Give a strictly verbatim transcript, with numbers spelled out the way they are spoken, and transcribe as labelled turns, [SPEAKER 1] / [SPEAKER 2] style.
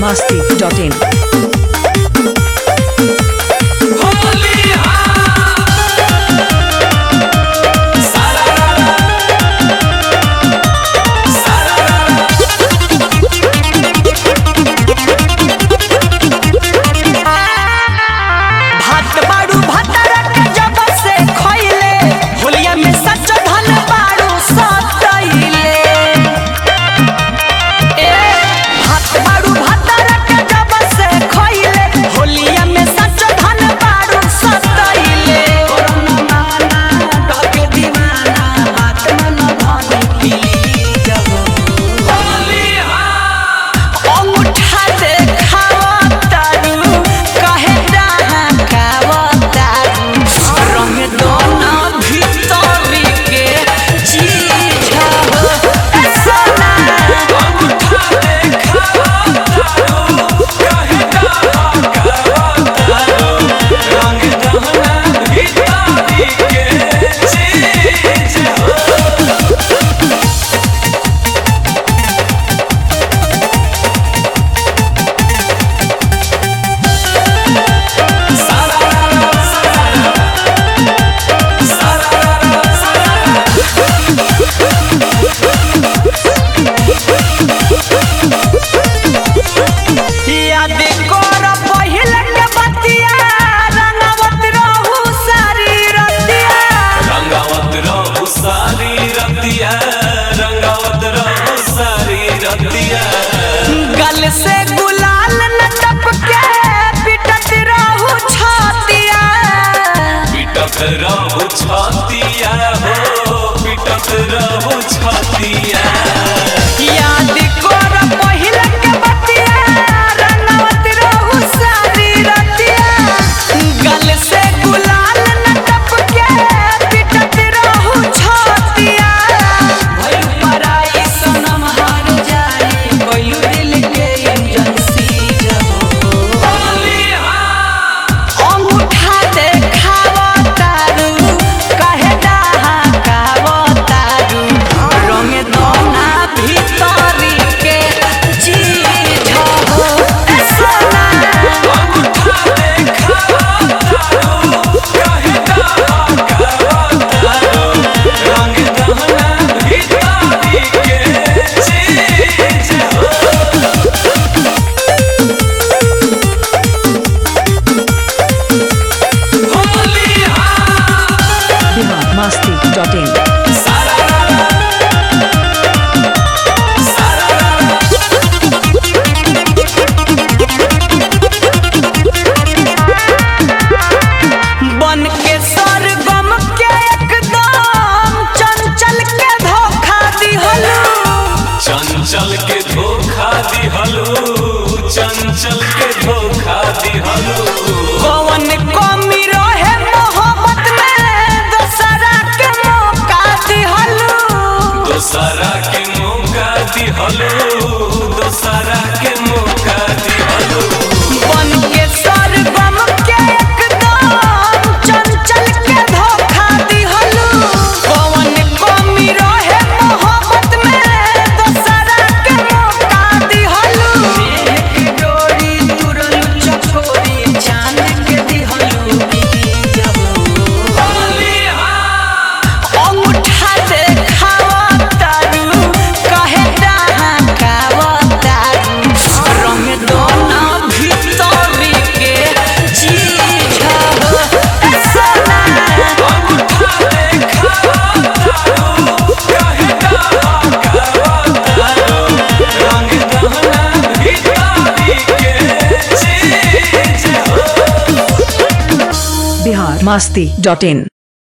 [SPEAKER 1] masti dot in.
[SPEAKER 2] गल से गुलाल न टपके पिटत रहू छातिया
[SPEAKER 3] पिटत रहू छातिया हो पिटत रहू छातिया
[SPEAKER 2] याद कर पहिले के बतिया रंगवत रहू सारी रतिया गल से गुलाल न टपके पिटत रहू छातिया भई पराई सनम हार जाए कोई दिल के एजेंसी जब अंगूठा देखावा तारू कहे डाहा कावा तारू रंग दोना भीतरी के चीज हो सोना
[SPEAKER 3] अंगूठा देखावा तारू कहे डाहा कावा तारू रंग दोना भीतरी के चीज हो
[SPEAKER 1] Bihar masti dot in.
[SPEAKER 2] बन के सरगम के एकदम चंचल के धोखा दिहलू
[SPEAKER 3] चंचल के धोखा दिहलू चंचल के धोखा दिहलू
[SPEAKER 2] कौन कमी रहे मोहब्बत में दोसरा के मौका दिहलू
[SPEAKER 3] दोसरा के मौका दिहलू दोसरा के मौका दिहलू
[SPEAKER 2] बन के सरगम के एकदम चंचल के धोखा दिहलू कौन कमी रहे मोहब्बत में दोसरा के मौका दिहलू एक डोरी तुरलू चकोरी चांद के दिहलू जब अंगूठा देखावा तारू कहे डाहा कावा तारू रंग दोना भीतरी के चीज हो सोना
[SPEAKER 3] अंगूठा देखावा तारू कहे डाहा कावा तारू रंग दोना भीतरी के चीज हो
[SPEAKER 1] Bihar masti dot in.